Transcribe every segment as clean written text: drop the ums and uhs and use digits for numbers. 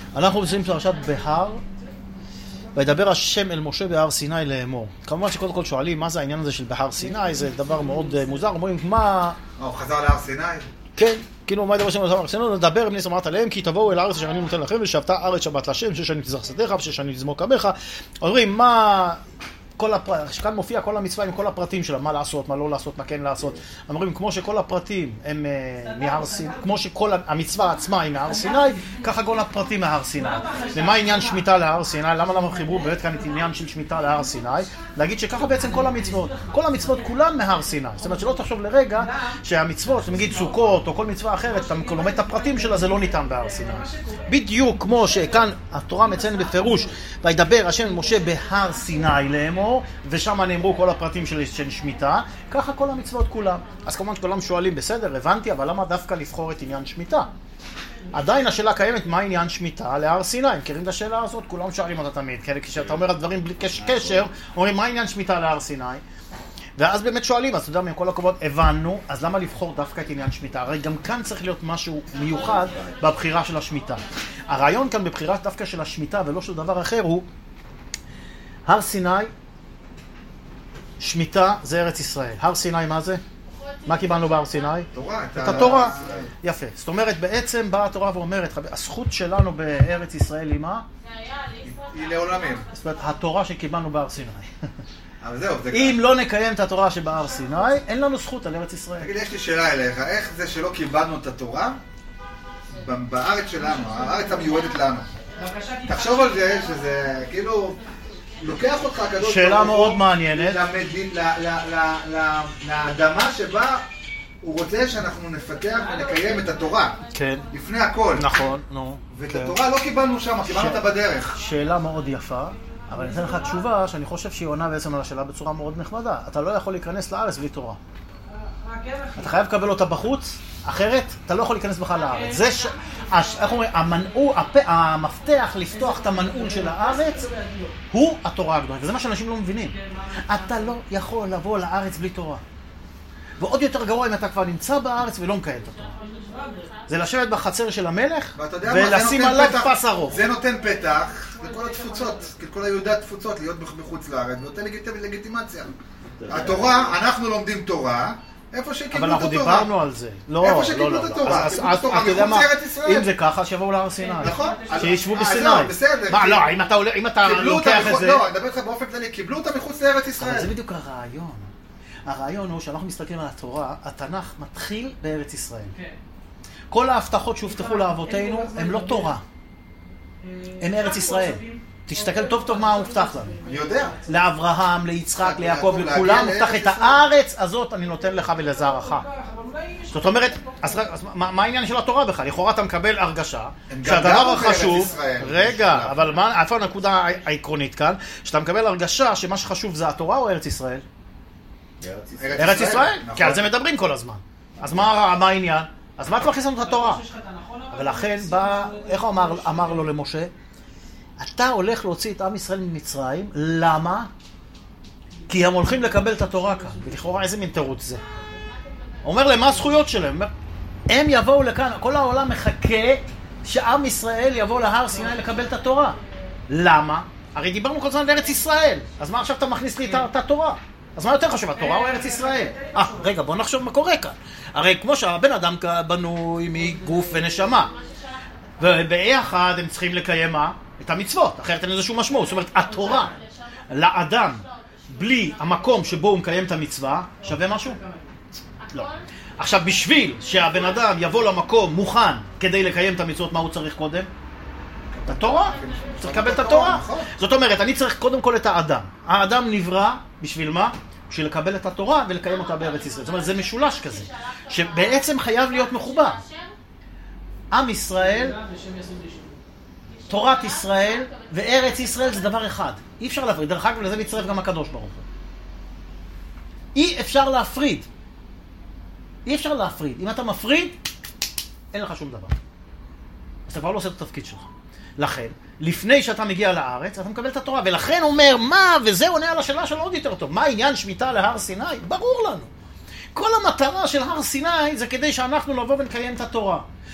אנחנו עושים פרשת בהר, וידבר השם אל משה בהר סיני לאמור. כמובן שקודם כל שואלים מה זה העניין הזה של בהר סיני, זה דבר מאוד מוזר, אומרים מה... הוא חזר להר סיני? כן, כאילו מה ידבר השם אל בהר סיני, לדבר עם אמרת עליהם, כי תבואו אל הארץ אשר אני נותן לכם, ושבתה ארץ שבת להשם, שש שנים תזרח שדך, ושש שנים תזמור קמך. אומרים מה... כאן מופיע כל המצווה עם כל הפרטים שלה, מה לעשות, מה לא לעשות, מה כן לעשות. אומרים, כמו שכל הפרטים הם מהר סיני, כמו שכל המצווה עצמה היא מהר סיני, ככה כל הפרטים מהר סיני. ומה עניין שמיטה להר סיני? למה חיברו באמת כאן את עניין של שמיטה להר סיני? להגיד שככה בעצם כל המצוות כולן מהר סיני. זאת אומרת שלא תחשוב לרגע שהמצוות, נגיד סוכות או כל מצווה אחרת, אתה לומד את הפרטים שלה, זה לא ניתן בהר סיני. בדיוק כמו שכאן התורה מציין בפירוש, וידבר השם משה בהר סיני לאמור, ושם נאמרו כל הפרטים של שמיטה, ככה כל המצוות כולם. אז כמובן שכולם שואלים, בסדר, הבנתי, אבל למה דווקא לבחור את עניין שמיטה? עדיין השאלה קיימת, מה עניין שמיטה להר סיני? מכירים את השאלה הזאת? כולם שואלים אותה תמיד, כי כשאתה אומר הדברים בלי קשר, אומרים, מה עניין שמיטה להר סיני? ואז באמת שואלים, אז אתה יודע, מכל הכבוד, הבנו, אז למה לבחור דווקא את עניין שמיטה? הרי גם כאן צריך להיות משהו מיוחד בבחירה של השמיטה. הרעיון כאן בבחירה דווקא של השמיטה ולא של דבר אחר הוא, הר סיני, שמיטה זה ארץ ישראל. הר סיני מה זה? מה קיבלנו בהר סיני? תורה. את התורה. יפה. זאת אומרת, בעצם באה התורה ואומרת, הזכות שלנו בארץ ישראל היא מה? היא לעולמים. זאת אומרת, התורה שקיבלנו בהר סיני. אבל זהו, אם לא נקיים את התורה שבהר סיני, אין לנו זכות על ארץ ישראל. תגיד, יש לי שאלה אליך, איך זה שלא קיבלנו את התורה בארץ שלנו, הארץ המיועדת לנו? תחשוב על זה, שזה כאילו... לוקח אותך הקדוש שאלה מאוד מעניינת. לאדמה שבה הוא רוצה שאנחנו נפתח ונקיים את התורה. כן. לפני הכל. נכון, נו. ואת התורה לא קיבלנו שם, קיבלנו אותה בדרך. שאלה מאוד יפה, אבל אני אתן לך תשובה שאני חושב שהיא עונה בעצם על השאלה בצורה מאוד נחמדה. אתה לא יכול להיכנס לארץ בלי תורה. אתה חייב לקבל אותה בחוץ, אחרת אתה לא יכול להיכנס בכלל לארץ. זה איך אומרים, המפתח לפתוח את המנעול של הארץ הוא התורה הקדושה, וזה מה שאנשים לא מבינים. אתה לא יכול לבוא לארץ בלי תורה. ועוד יותר גרוע אם אתה כבר נמצא בארץ ולא מקיים את התורה. זה לשבת בחצר של המלך ולשים עליו פס ארוך. זה נותן פתח לכל התפוצות, לכל היהודי התפוצות להיות בחוץ לארץ, ונותן לגיטימציה. התורה, אנחנו לומדים תורה, איפה שקיבלו את התורה. אבל אנחנו דיברנו על זה. איפה שקיבלו את התורה. אז אתה יודע מה, אם זה ככה, שיבואו להר סיני. נכון. שישבו בסיני. בסדר. מה, לא, אם אתה לוקח את זה... לא, אני מדבר לך באופן כללי, קיבלו אותה מחוץ לארץ ישראל. אבל זה בדיוק הרעיון. הרעיון הוא שאנחנו מסתכלים על התורה, התנ"ך מתחיל בארץ ישראל. כל ההבטחות שהובטחו לאבותינו הם לא תורה. הם ארץ ישראל. תסתכל טוב טוב מה מובטח לנו. אני יודע. לאברהם, ליצחק, ליעקב, לכולם מובטח את הארץ הזאת אני נותן לך ולזרעך. זאת אומרת, אז מה העניין של התורה בכלל? לכאורה אתה מקבל הרגשה שהדבר החשוב... רגע, אבל איפה הנקודה העקרונית כאן? שאתה מקבל הרגשה שמה שחשוב זה התורה או ארץ ישראל? ארץ ישראל. כי על זה מדברים כל הזמן. אז מה העניין? אז מה אתה מכניס לנו את התורה? ולכן בא, איך הוא אמר לו למשה? אתה הולך להוציא את עם ישראל ממצרים, למה? כי הם הולכים לקבל את התורה כאן. ולכאורה איזה מין תירוץ זה? אומר להם, מה הזכויות שלהם? הם יבואו לכאן, כל העולם מחכה שעם ישראל יבוא להר סיני לקבל את התורה. למה? הרי דיברנו כל הזמן על ארץ ישראל. אז מה עכשיו אתה מכניס לי את התורה? אז מה יותר חשוב, התורה או ארץ ישראל? רגע, בוא נחשוב מה קורה כאן. הרי כמו שהבן אדם בנוי מגוף ונשמה. וביחד הם צריכים לקיים מה? את המצוות, אחרת אין איזשהו משמעות. זאת אומרת, התורה לאדם בלי המקום שבו הוא מקיים את המצווה, שווה משהו? לא. עכשיו, בשביל שהבן אדם יבוא למקום מוכן כדי לקיים את המצוות, מה הוא צריך קודם? את התורה. צריך לקבל את התורה. זאת אומרת, אני צריך קודם כל את האדם. האדם נברא בשביל מה? בשביל לקבל את התורה ולקיים אותה בארץ ישראל. זאת אומרת, זה משולש כזה, שבעצם חייב להיות מחובר. עם ישראל, תורת ישראל וארץ ישראל זה דבר אחד. אי אפשר להפריד. דרך אגב, לזה מצטרף גם הקדוש ברוך הוא. אי אפשר להפריד. אי אפשר להפריד. אם אתה מפריד, אין לך שום דבר. אז אתה כבר לא עושה את התפקיד שלך. לכן, לפני שאתה מגיע לארץ, אתה מקבל את התורה. ולכן אומר, מה? וזה עונה על השאלה שלו עוד יותר טוב. מה העניין שמיטה להר סיני? ברור לנו. כל המטרה של הר סיני זה כדי שאנחנו נבוא ונקיים את התורה.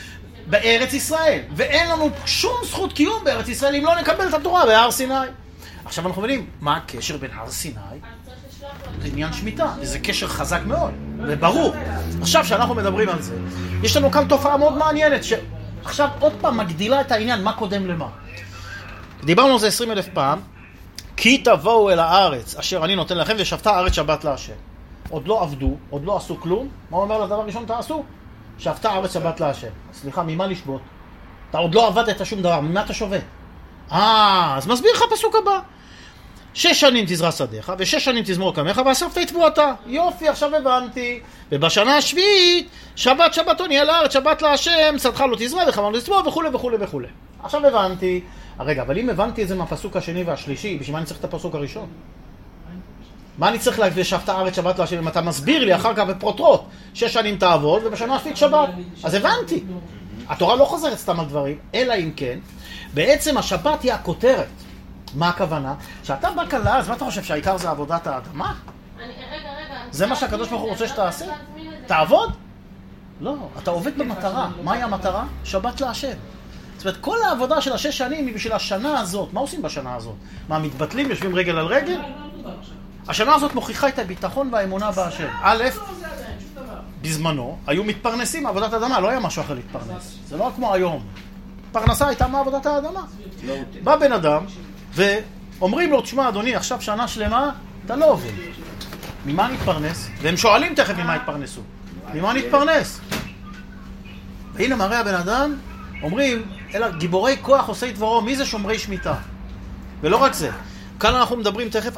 בארץ ישראל, ואין לנו שום זכות קיום בארץ ישראל אם לא נקבל את התורה בהר סיני. עכשיו אנחנו מבינים, מה הקשר בין הר סיני לעניין שמיטה? וזה קשר חזק מאוד, וברור. עכשיו שאנחנו מדברים על זה, יש לנו כאן תופעה מאוד מעניינת, שעכשיו עוד פעם מגדילה את העניין, מה קודם למה. דיברנו על זה 20,000 פעם, כי תבואו אל הארץ אשר אני נותן לכם ושבתה הארץ שבת להשם. עוד לא עבדו, עוד לא עשו כלום. מה אומר לדבר ראשון תעשו? שבתה הארץ שבת להשם. סליחה, ממה לשבות? אתה עוד לא עבדת שום דבר, ממה אתה שובת? אז מסביר לך פסוק הבא. 6 שנים תזרע שדיך, ו6 שנים תזמור קמך, ואספת את תבואתה. יופי, עכשיו הבנתי. ובשנה השביעית, שבת שבתון יהיה לארץ, שבת להשם, שדך לא תזרע וחמר לא תזמור, וכו' וכו' וכו'. עכשיו הבנתי. רגע, אבל אם הבנתי את זה מהפסוק השני והשלישי, בשביל מה אני צריך את הפסוק הראשון? מה אני צריך לשבת הארץ שבת להשם? אם אתה מסביר לי אחר כך בפרוטרוט, 6 שנים תעבוד ובשנה השביעית שבת. אז הבנתי. התורה לא חוזרת סתם על דברים, אלא אם כן, בעצם השבת היא הכותרת. מה הכוונה? שאתה בא כאן לארץ, מה אתה חושב, שהעיקר זה עבודת האדמה? זה מה שהקדוש ברוך הוא רוצה שתעשה? תעבוד? לא, אתה עובד במטרה. מהי המטרה? שבת להשם. זאת אומרת, כל העבודה של 6 שנים היא בשביל השנה הזאת. מה עושים בשנה הזאת? מה, מתבטלים, יושבים רגל על רגל? השנה הזאת מוכיחה את הביטחון והאמונה בהשם. א', בזמנו, היו מתפרנסים מעבודת האדמה, לא היה משהו אחר להתפרנס. זה לא כמו היום. פרנסה הייתה מעבודת האדמה. בא בן אדם, ואומרים לו, תשמע אדוני, עכשיו שנה שלמה, אתה לא עובד. ממה נתפרנס? והם שואלים תכף ממה התפרנסו. ממה נתפרנס? והנה מראה הבן אדם, אומרים, אלא גיבורי כוח עושי דברו, מי זה שומרי שמיטה? ולא רק זה. כאן אנחנו מדברים תכף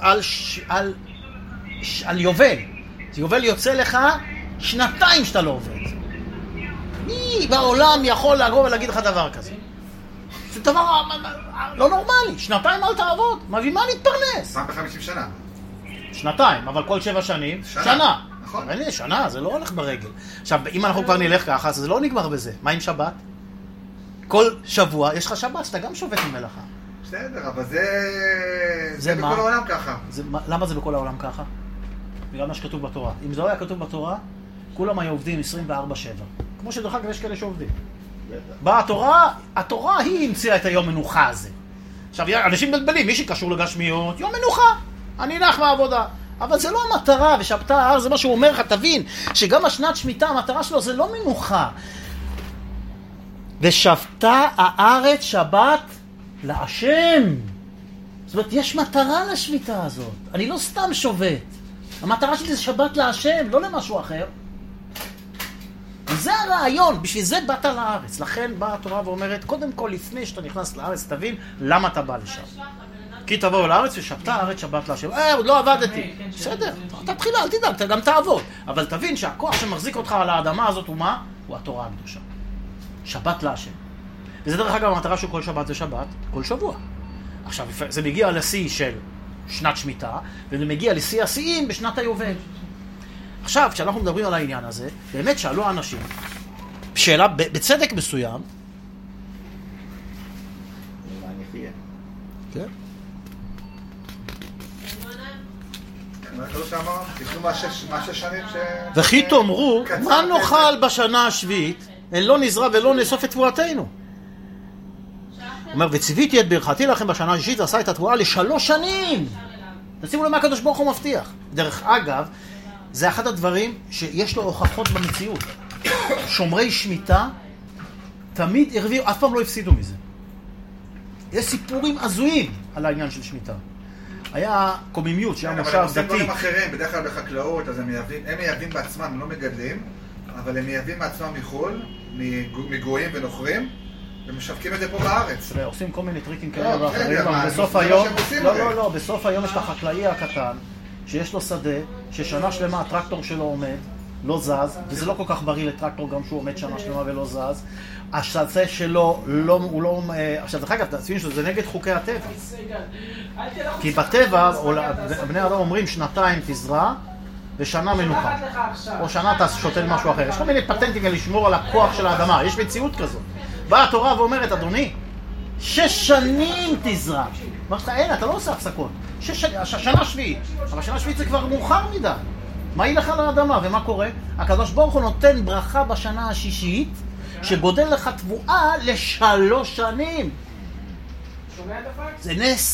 על יובל. יובל יוצא לך 2 שאתה לא עובד. מי בעולם יכול לבוא ולהגיד לך דבר כזה? זה דבר לא נורמלי. 2 אל תעבוד. ממה נתפרנס? פעם ב50 שנה. 2, אבל כל 7 שנים, שנה. נכון. שנה, זה לא הולך ברגל. עכשיו, אם אנחנו כבר נלך ככה, אז זה לא נגמר בזה. מה עם שבת? כל שבוע יש לך שבת, שאתה גם שובת עם מלאכה. בסדר, אבל זה בכל העולם ככה. למה זה בכל העולם ככה? בגלל מה שכתוב בתורה. אם זה לא היה כתוב בתורה, כולם היו עובדים 24/7. כמו שדרך אגב יש כאלה שעובדים. באה התורה היא המציאה את היום מנוחה הזה. עכשיו, אנשים מבלבלים, מי שקשור לגשמיות, יום מנוחה. אני אלך מהעבודה. אבל זה לא המטרה, ושבתה הארץ, זה מה שהוא אומר לך, תבין, שגם השנת שמיטה, המטרה שלו זה לא מנוחה. ושבתה הארץ שבת להשם. זאת אומרת, יש מטרה לשביתה הזאת. אני לא סתם שובת. המטרה שלי זה שבת להשם, לא למשהו אחר. וזה הרעיון, בשביל זה באת לארץ. לכן באה התורה ואומרת, קודם כל, לפני שאתה נכנס לארץ, תבין למה אתה בא לשם. כי תבואו לארץ ושבתה הארץ שבת להשם. עוד לא עבדתי. בסדר, תתחיל, אל תדאג, אתה גם תעבוד. אבל תבין שהכוח שמחזיק אותך על האדמה הזאת הוא מה? הוא התורה הקדושה. שבת להשם. וזה דרך אגב, המטרה של כל שבת זה שבת, כל שבוע. עכשיו, זה מגיע לשיא של שנת שמיטה, וזה מגיע לשיא השיאים בשנת היובל. עכשיו, כשאנחנו מדברים על העניין הזה, באמת שאלו האנשים, שאלה בצדק מסוים, מה אני אחיה? כן? וכי תאמרו, מה נאכל בשנה השביעית? אין לא נזרע ולא נאסוף את תבואתנו. אומר, וציוויתי את ברכתי לכם בשנה השישית, עשה את התבואה ל3 שנים. תשימו למה הקדוש ברוך הוא מבטיח. דרך אגב, זה אחד הדברים שיש לו הוכחות במציאות. שומרי שמיטה תמיד הרוויחו, אף פעם לא הפסידו מזה. יש סיפורים הזויים על העניין של שמיטה. היה קוממיות שהיה מושב דתי. אבל הם עושים דברים אחרים, בדרך כלל בחקלאות, אז הם מייבאים בעצמם, הם לא מגדלים, אבל הם מייבאים בעצמם מחול, מגויים ונוכרים, ומשווקים את זה פה בארץ. ועושים כל מיני טריקים כאלה ואחרים, בסוף היום, לא, בסוף היום יש את החקלאי הקטן, שיש לו שדה, ששנה שלמה הטרקטור שלו עומד, לא זז, וזה לא כל כך בריא לטרקטור גם שהוא עומד שנה שלמה ולא זז. השדה שלו, הוא לא... עכשיו, דרך אגב, תעצבים שזה נגד חוקי הטבע. כי בטבע, בני אדם אומרים 2 תזרע ושנה מנוחה. או שנה אתה שותל משהו אחר. יש כל מיני פטנטים לשמור על הכוח של האדמה. יש מציאות כזאת. באה התורה ואומרת, אדוני, 6 שנים תזרע. אמרת לך, אין, אתה לא עושה הפסקות. שנה שביעית. אבל שנה שביעית זה כבר מאוחר מדי. מה ילך על האדמה? ומה קורה? הקדוש ברוך הוא נותן ברכה בשנה השישית, שגודל לך תבואה ל3 שנים. זה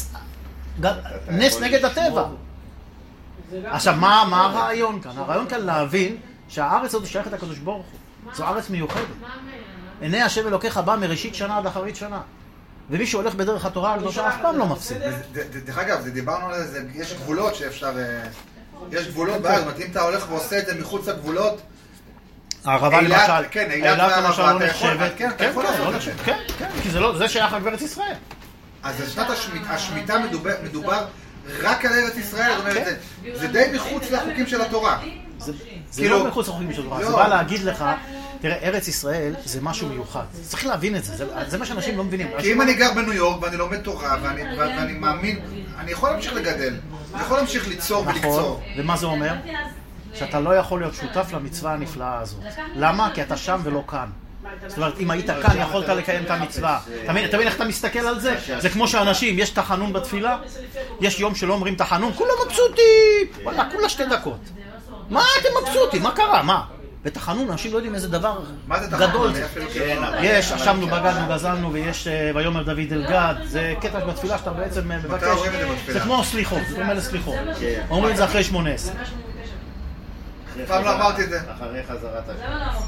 נס נגד הטבע. עכשיו, מה הרעיון כאן? הרעיון כאן להבין שהארץ הזאת שייכת לקדוש ברוך הוא. זו ארץ מיוחדת. עיני השם אלוקיך בא מראשית שנה עד אחרית שנה. ומי שהולך בדרך התורה הקדושה אף פעם לא מפסיד. דרך אגב, דיברנו על זה, יש גבולות שאפשר... יש גבולות בארץ, אם אתה הולך ועושה את זה מחוץ לגבולות... הערבה למשל, כן, אילת למשל לא נחשבת. כן, אתה יכול לעשות את זה. כן, כי זה שייך לגברת ישראל. אז בשנת השמיטה מדובר רק על ארץ ישראל, זאת אומרת, זה די מחוץ לחוקים של התורה. זה לא מחוץ לחוקים של התורה, זה בא להגיד לך, תראה, ארץ ישראל זה משהו מיוחד. צריך להבין את זה, זה מה שאנשים לא מבינים. כי אם אני גר בניו יורק ואני לומד תורה ואני מאמין, אני יכול להמשיך לגדל, אני יכול להמשיך ליצור ולקצור. נכון, ומה זה אומר? שאתה לא יכול להיות שותף למצווה הנפלאה הזאת. למה? כי אתה שם ולא כאן. זאת אומרת, אם היית כאן, יכולת לקיים את המצווה. אתה מבין איך אתה מסתכל על זה? זה כמו שאנשים, יש תחנון בתפילה, יש יום שלא אומרים תחנון, כולם מבסוטים! וואלה, כולה 2 דקות. מה אתם מבסוטים? מה קרה? מה? בתחנון, אנשים לא יודעים איזה דבר גדול זה. יש, אשמנו, בגדנו, גזלנו, ויש ויאמר דוד אל גד, זה קטע בתפילה שאתה בעצם מבקש. זה כמו סליחות, זה כמו לסליחות. אומרים את זה אחרי 18. פעם לא אמרתי את זה. אחרי חזרת השם.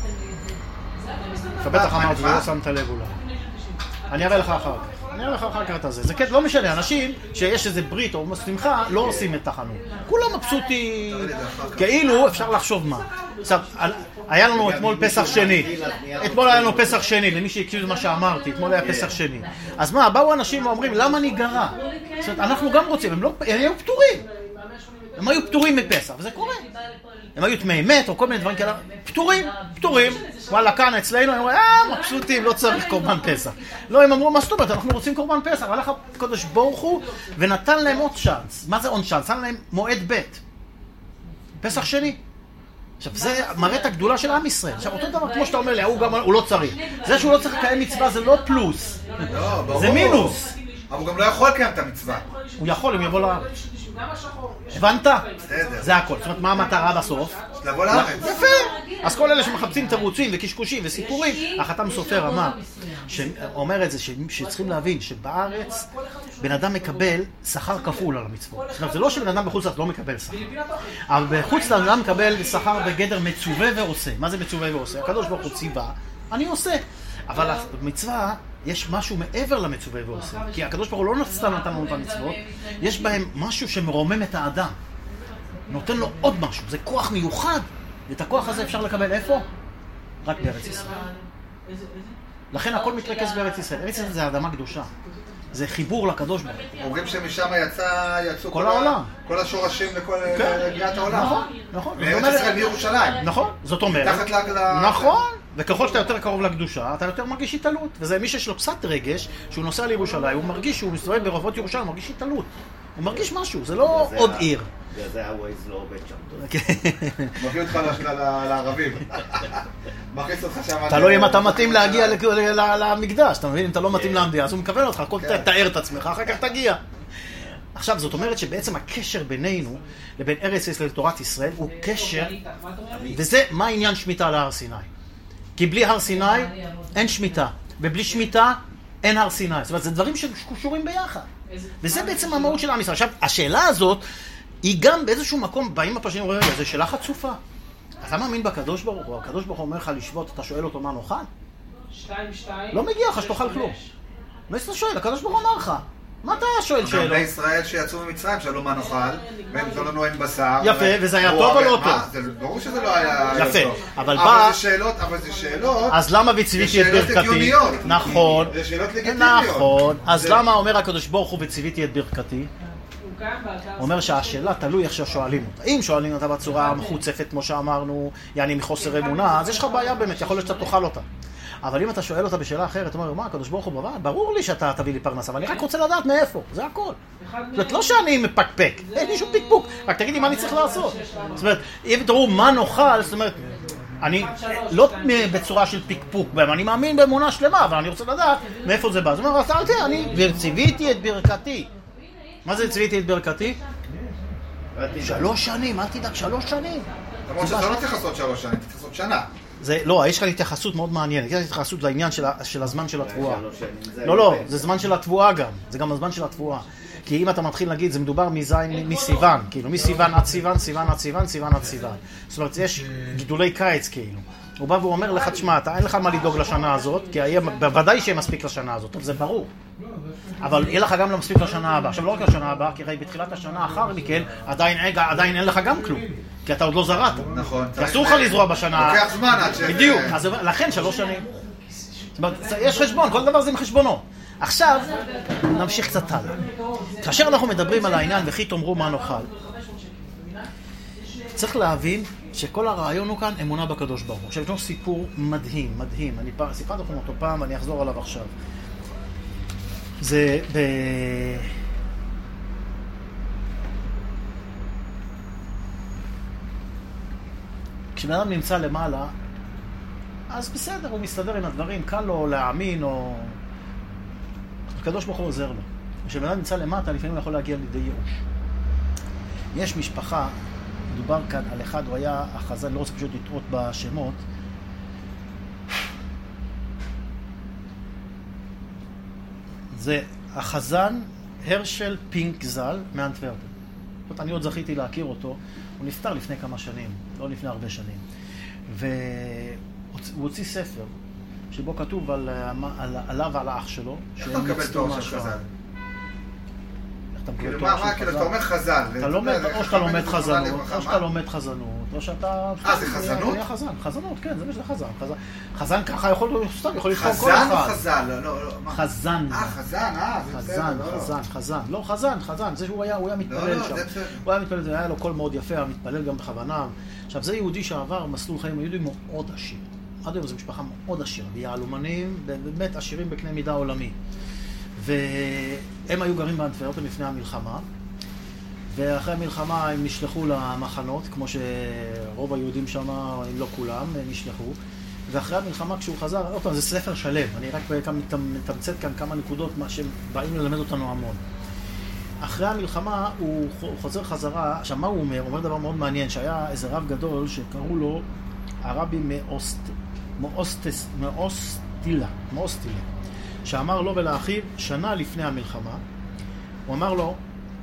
אתה בטח אמרת, זה לא שמת לב אולי. אני אראה לך אחר כך את זה. זה לא משנה, אנשים שיש איזה ברית או שמחה לא עושים את החנון. כולם מבסוטים, כאילו אפשר לחשוב מה. עכשיו, היה לנו אתמול פסח שני. אתמול היה לנו פסח שני, למי שהקשיב למה שאמרתי, אתמול היה פסח שני. אז מה, באו אנשים ואומרים, למה אני גרה? זאת אומרת, אנחנו גם רוצים, הם היו פטורים. הם היו פטורים מפסח, וזה קורה. הם היו טמאי מת או כל מיני דברים כאלה, פטורים. וואלה, כאן אצלנו, הם אומרים, מבסוטים, לא צריך קורבן פסח. לא, הם אמרו, מה זאת אומרת, אנחנו רוצים קורבן פסח. הלך הקדוש ברוך הוא ונתן להם עוד צ'אנס. מה זה עוד צ'אנס? נתן להם מועד ב', פסח שני. עכשיו, זה מראה את הגדולה של עם ישראל. עכשיו, אותו דבר כמו שאתה אומר לי, הוא לא צריך. זה שהוא לא צריך לקיים מצווה זה לא פלוס, זה מינוס. אבל הוא גם לא יכול לקיים את המצווה. הוא יכול, אם יבוא לארץ. הבנת? זה הכל. זאת אומרת, מה המטרה בסוף? לבוא לארץ. יפה! אז כל אלה שמחפשים תירוצים וקשקושים וסיפורים, החתם סופר אמר, שאומר את זה, שצריכים להבין שבארץ בן אדם מקבל שכר כפול על המצוות. זאת אומרת, זה לא שבן אדם בחוץ לארץ לא מקבל שכר. אבל בחוץ לארץ אדם מקבל שכר בגדר מצווה ועושה. מה זה מצווה ועושה? הקדוש ברוך הוא ציווה, אני עושה. אבל במצווה יש משהו מעבר למצווה ועושה. כי הקדוש ברוך הוא לא סתם נתן לנו את המצוות, יש בהם משהו שמרומם את האדם. נותן לו עוד משהו, זה כוח מיוחד. ואת הכוח הזה אפשר לקבל איפה? רק בארץ ישראל. לכן הכל מתרכז בארץ ישראל. ארץ ישראל זה אדמה קדושה. זה חיבור לקדוש ברוך הוא. אומרים שמשם יצאו כל העולם. כל השורשים לכל גריעת העולם. נכון. מארץ ישראל מירושלים. נכון, זאת אומרת. מתחת נכון. וככל שאתה יותר קרוב לקדושה, אתה יותר מרגיש התעלות. וזה מי שיש לו קצת רגש, שהוא נוסע לירושלים, הוא מרגיש שהוא מסתובב ברחובות ירושלים, הוא מרגיש התעלות. הוא מרגיש משהו, זה לא עוד עיר. זה הווייז לא עובד שם. מביא אותך לערבים. מכניס אותך שם. תלוי אם אתה מתאים להגיע למקדש, אתה מבין? אם אתה לא מתאים למדינה, אז הוא מכוון אותך, תאר את עצמך, אחר כך תגיע. עכשיו, זאת אומרת שבעצם הקשר בינינו לבין ארץ ישראל לתורת ישראל הוא קשר, וזה מה העניין שמיטה להר סיני. כי בלי הר סיני אין שמיטה, ובלי שמיטה אין הר סיני. זאת אומרת, זה דברים שקשורים ביחד. וזה בעצם המהות של עם ישראל. עכשיו, השאלה הזאת היא גם באיזשהו מקום, באים הפרשנים ואומרים, זה שאלה חצופה. אתה מאמין בקדוש ברוך הוא? הקדוש ברוך הוא אומר לך לשבות, אתה שואל אותו מה נאכל? 2-2. לא מגיע לך שתאכל כלום. מה אתה שואל? הקדוש ברוך הוא אמר לך. מה אתה שואל שאלות? גם בני ישראל שיצאו ממצרים, שאלו מה נאכל, והם נתנו לנו אין בשר. יפה, וזה היה טוב או לא טוב? ברור שזה לא היה טוב. יפה, אבל בא... אבל זה שאלות... אז למה וציוויתי את ברכתי? נכון. זה שאלות לגיטימיות. נכון. אז למה אומר הקדוש ברוך הוא וציוויתי את ברכתי? הוא אומר שהשאלה תלוי איך ששואלים אותה. אם שואלים אותה בצורה מחוצפת, כמו שאמרנו, יעני מחוסר אמונה, אז יש לך בעיה באמת, יכול להיות שאתה תאכל אותה. אבל אם אתה שואל אותה בשאלה אחרת, אתה אומר, מה, הקדוש ברוך הוא בבא? ברור לי שאתה תביא לי פרנסה, אבל אני רק רוצה לדעת מאיפה, זה הכל. זאת אומרת, לא שאני מפקפק, אין לי שום פקפוק, רק תגיד לי מה אני צריך לעשות. זאת אומרת, אם תראו מה נאכל, זאת אומרת, אני לא בצורה של פקפוק, אני מאמין באמונה שלמה, אבל אני רוצה לדעת מאיפה זה בא. זאת אומרת, אז תראה, אני ציוויתי את ברכתי. מה זה ציוויתי את ברכתי? 3 שנים, אל תדאג, 3 שנים. למרות שאתה לא צריך לעשות 3 שנים, צריך לעשות שנה. לא, יש לך התייחסות מאוד מעניינת. יש התייחסות לעניין של הזמן של התבואה. לא, זה זמן של התבואה גם. זה גם הזמן של התבואה. כי אם אתה מתחיל להגיד, זה מדובר מסיוון, כאילו, מסיוון עד סיוון, סיוון עד סיוון, סיוון עד סיוון. זאת אומרת, יש גידולי קיץ, כאילו. הוא בא והוא אומר לך, תשמע, אין לך מה לדאוג לשנה הזאת, כי בוודאי שיהיה מספיק לשנה הזאת, טוב, זה ברור. אבל יהיה לך גם לא מספיק לשנה הבאה. עכשיו, לא רק לשנה הבאה, כי הרי בתחילת השנה אחר מכן, עדיין אין לך גם כלום. כי אתה עוד לא זרעת. נכון. כי אסור לך לזרוע בשנה... לוקח זמן עד ש... בדיוק. אז לכן 3 שנים. זאת אומרת, יש חשבון, כל דבר זה עם חשבונו. עכשיו, נמשיך קצת הלאה. כאשר אנחנו מדברים על העניין, וכי תאמרו מה נאכל, צריך להבין שכל הרעיון הוא כאן אמונה בקדוש ברוך הוא. עכשיו, יש לנו סיפור מדהים, מדהים. אני סיפרתי לכם אותו פעם, ואני אחזור עליו עכשיו. זה כשבן אדם נמצא למעלה, אז בסדר, הוא מסתדר עם הדברים, קל לו להאמין, או... הקדוש ברוך הוא עוזר לו. כשבן אדם נמצא למטה, לפעמים הוא יכול להגיע לידי ייאוש. יש משפחה, מדובר כאן על אחד, הוא היה החזן, לא רוצה פשוט לטעות בשמות, זה החזן הרשל פינק ז"ל מאנטוורפן. זאת אומרת, אני עוד זכיתי להכיר אותו, הוא נפטר לפני כמה שנים, לא לפני הרבה שנים. והוא הוציא ספר, שבו כתוב עליו ועל האח שלו. איך אתה מקבל תואר של חזן? אתה מקבל תואר של חזן? אתה אומר חזן. או שאתה לומד חזנות, או שאתה לומד חזנות, או שאתה... זה חזנות? חזנות, כן, זה מה שזה חזן. חזן ככה יכול לבחור כל אחד. חזן או חזן? חזן. חזן. לא, חזן. זה שהוא היה מתפלל שם. הוא היה מתפלל, היה לו קול מאוד יפה, היה מתפלל גם בכוונה. עכשיו, זה יהודי שעבר מסלול חיים, יהודי מאוד עשיר. עד היום זו משפחה מאוד עשירה, ביהלומנים, באמת עשירים בקנה מידה עולמי. והם היו גרים באנטוורפן לפני המלחמה, ואחרי המלחמה הם נשלחו למחנות, כמו שרוב היהודים שם, אם לא כולם, נשלחו. ואחרי המלחמה כשהוא חזר, זה ספר שלם, אני רק מתמצת כאן כמה נקודות שבאים ללמד אותנו המון. אחרי המלחמה הוא חוזר חזרה, עכשיו מה הוא אומר? הוא אומר דבר מאוד מעניין, שהיה איזה רב גדול שקראו לו הרבי מאוסטילה, שאמר לו ולאחיו שנה לפני המלחמה, הוא אמר לו,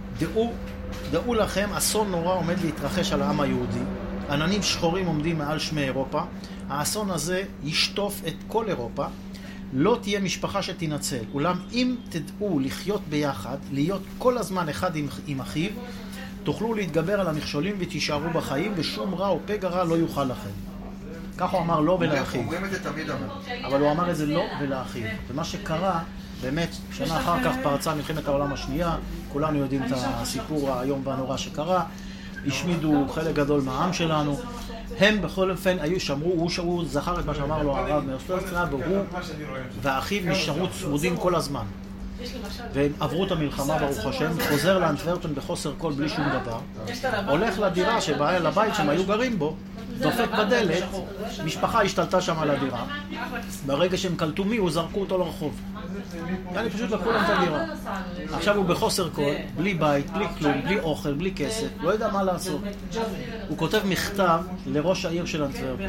דעו לכם, אסון נורא עומד להתרחש על העם היהודי, עננים שחורים עומדים מעל שמי אירופה, האסון הזה ישטוף את כל אירופה, לא תהיה משפחה שתנצל, אולם אם תדעו לחיות ביחד, להיות כל הזמן אחד עם אחיו, תוכלו להתגבר על המכשולים ותישארו בחיים, ושום רע או פגע רע לא יוכל לכם. כך הוא אמר לא ולאחיו. אומרים את זה תמיד אבל הוא אמר את זה לא ולאחיו. ומה שקרה, באמת, שנה אחר כך פרצה מלחמת העולם השנייה, כולנו יודעים את הסיפור האיום והנורא שקרה, השמידו חלק גדול מהעם שלנו, הם בכל אופן היו שמרו, הוא זכר את מה שאמר לו הרב מאוסטרליה, והוא והאחיו נשארו צמודים כל הזמן. והם עברו את המלחמה ברוך השם, חוזר לאנטוורפן בחוסר כל בלי שום דבר, הולך לדירה שבאה לבית שהם היו גרים בו, דופק בדלת, משפחה השתלטה שם על הדירה, ברגע שהם קלטו מי, הוא זרקו אותו לרחוב. אני פשוט לקחו להם את הדירה. עכשיו הוא בחוסר כל, בלי בית, בלי כלום, בלי אוכל, בלי כסף, לא יודע מה לעשות. הוא כותב מכתב לראש העיר של אנטוורפן.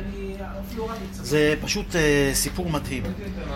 זה פשוט סיפור מדהים.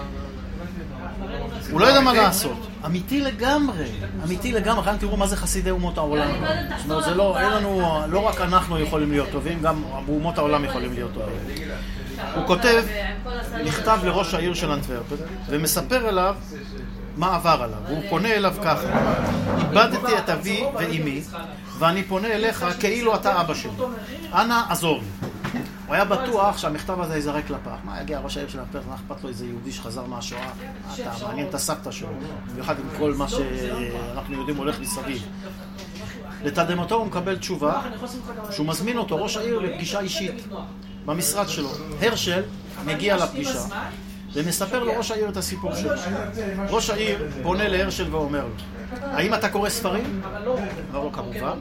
הוא לא יודע מה לעשות. אמיתי לגמרי. כאן תראו מה זה חסידי אומות העולם. זאת אומרת, זה לא, אין לנו, לא רק אנחנו יכולים להיות טובים, גם אומות העולם יכולים להיות טובים. הוא כותב מכתב לראש העיר של אנטוורפן, ומספר אליו מה עבר עליו. הוא פונה אליו ככה, איבדתי את אבי ואמי, ואני פונה אליך כאילו אתה אבא שלי. אנא, עזור לי. הוא היה בטוח שהמכתב הזה יזרק לפח. מה, יגיע ראש העיר של אנטוורפן, אכפת לו איזה יהודי שחזר מהשואה? אתה מעניין את הסבתא שלו, במיוחד עם כל מה שאנחנו יודעים הולך מסביב. לתדהמתו הוא מקבל תשובה, שהוא מזמין אותו, ראש העיר, לפגישה אישית במשרד שלו. הרשל מגיע לפגישה, ומספר לו ראש העיר את הסיפור שלו. ראש העיר פונה להרשל ואומר לו, האם אתה קורא ספרים? אמר לו כמובן.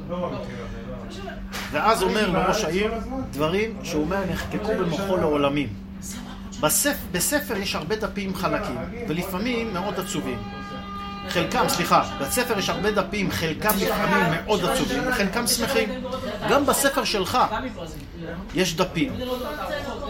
ואז אומר לראש העיר דברים שהוא אומר נחקקו במוחו לעולמים. בספר יש הרבה דפים חלקים, ולפעמים מאוד עצובים. בספר יש הרבה דפים, חלקם לפעמים מאוד עצובים, וחלקם שמחים. גם בספר שלך יש דפים.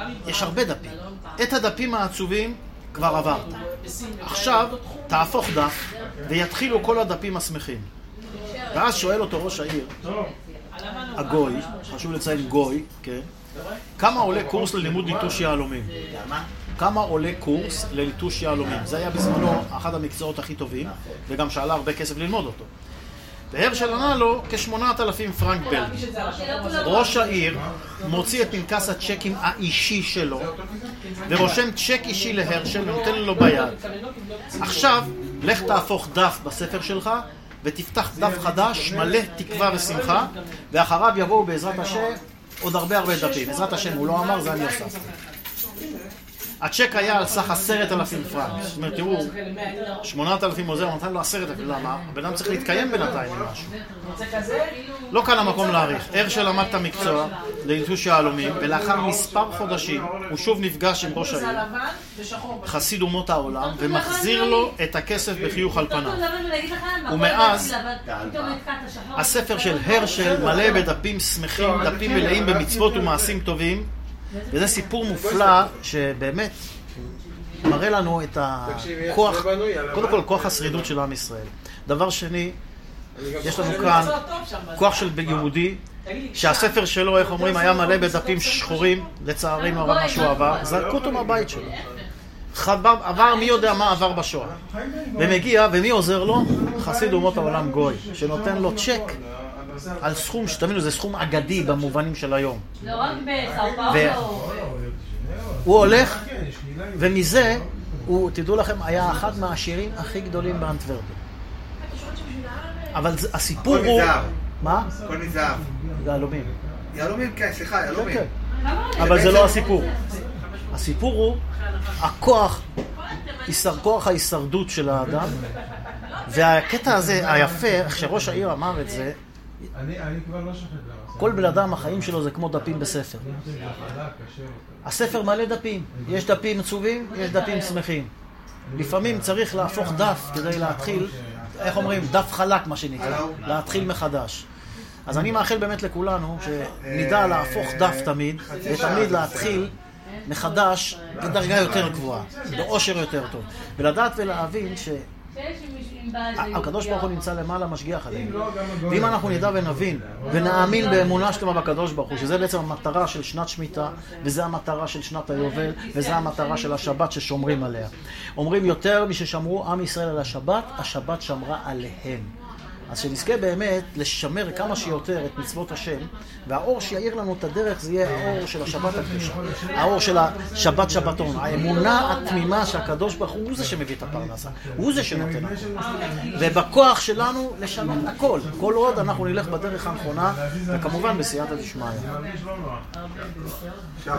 יש הרבה דפים. את הדפים העצובים כבר עברת. עכשיו תהפוך דף ויתחילו כל הדפים השמחים. ואז שואל אותו ראש העיר, הגוי, חשוב לציין גוי, כן? כמה עולה קורס ללימוד ליטוש יהלומים? כמה עולה קורס לליטוש יהלומים? זה היה בזמנו אחד המקצועות הכי טובים, וגם שעלה הרבה כסף ללמוד אותו. והרשל ענה לו כ8,000 פרנק בלגי. ראש העיר מוציא את פנקס הצ'קים האישי שלו ורושם צ'ק אישי להרשל ונותן לו ביד. עכשיו לך תהפוך דף בספר שלך ותפתח דף חדש מלא תקווה ושמחה, ואחריו יבואו בעזרת השם עוד הרבה דפים. בעזרת השם הוא לא אמר, זה אני הוספתי. הצ'ק היה על סך 10,000 פרנק. זאת אומרת, תראו, 8,000 עוזר, הוא נתן לו 10,000. למה? הבן אדם צריך להתקיים בינתיים עם משהו. לא כאן המקום להעריך. הרשל למד את המקצוע לליטוש יהלומים, ולאחר מספר חודשים הוא שוב נפגש עם ראש העיר, חסיד אומות העולם, ומחזיר לו את הכסף בחיוך על פניו. ומאז הספר של הרשל מלא בדפים שמחים, דפים מלאים במצוות ומעשים טובים, וזה סיפור מופלא שבאמת מראה לנו את הכוח, קודם כל כוח השרידות של עם ישראל. דבר שני, יש לנו כאן כוח של יהודי שהספר שלו, איך אומרים, היה מלא בדפים שחורים, לצערנו הרב מה שהוא עבר, זרקו אותו מהבית שלו. עבר מי יודע מה עבר בשואה. ומגיע, ומי עוזר לו? חסיד אומות העולם גוי, שנותן לו צ'ק על סכום, שתבינו, זה סכום אגדי במובנים של היום. לא רק בסאו פאולו. הוא הולך, ומזה, תדעו לכם, היה אחד מהעשירים הכי גדולים באנטוורפן. אבל הסיפור הוא... מה? כל נזהב. יהלומים. יהלומים, כן, סליחה, יהלומים. אבל זה לא הסיפור. הסיפור הוא הכוח, כוח ההישרדות של האדם, והקטע הזה, היפה, איך שראש העיר אמר את זה, כל בן אדם, החיים שלו זה כמו דפים בספר. הספר מלא דפים. יש דפים עצובים, יש דפים שמחים. לפעמים צריך להפוך דף כדי להתחיל, איך אומרים, דף חלק מה שנקרא, להתחיל מחדש. אז אני מאחל באמת לכולנו שנדע להפוך דף תמיד, ותמיד להתחיל מחדש בדרגה יותר גבוהה, באושר יותר טוב. ולדעת ולהבין הקדוש ברוך הוא נמצא למעלה, משגיח עלינו. ואם אנחנו נדע ונבין ונאמין באמונה שלמה בקדוש ברוך הוא, שזה בעצם המטרה של שנת שמיטה, וזה המטרה של שנת היובל, וזה המטרה של השבת ששומרים עליה. אומרים יותר מששמרו עם ישראל על השבת, השבת שמרה עליהם. אז שנזכה באמת לשמר כמה שיותר את מצוות השם, והאור שיעיר לנו את הדרך זה יהיה האור של השבת הקדושה, האור של השבת שבתון, האמונה התמימה שהקדוש ברוך הוא זה שמביא את הפרנסה, הוא זה שנותן הכל, ובכוח שלנו לשנות הכל, כל עוד אנחנו נלך בדרך הנכונה, וכמובן בסייעתא דשמיא.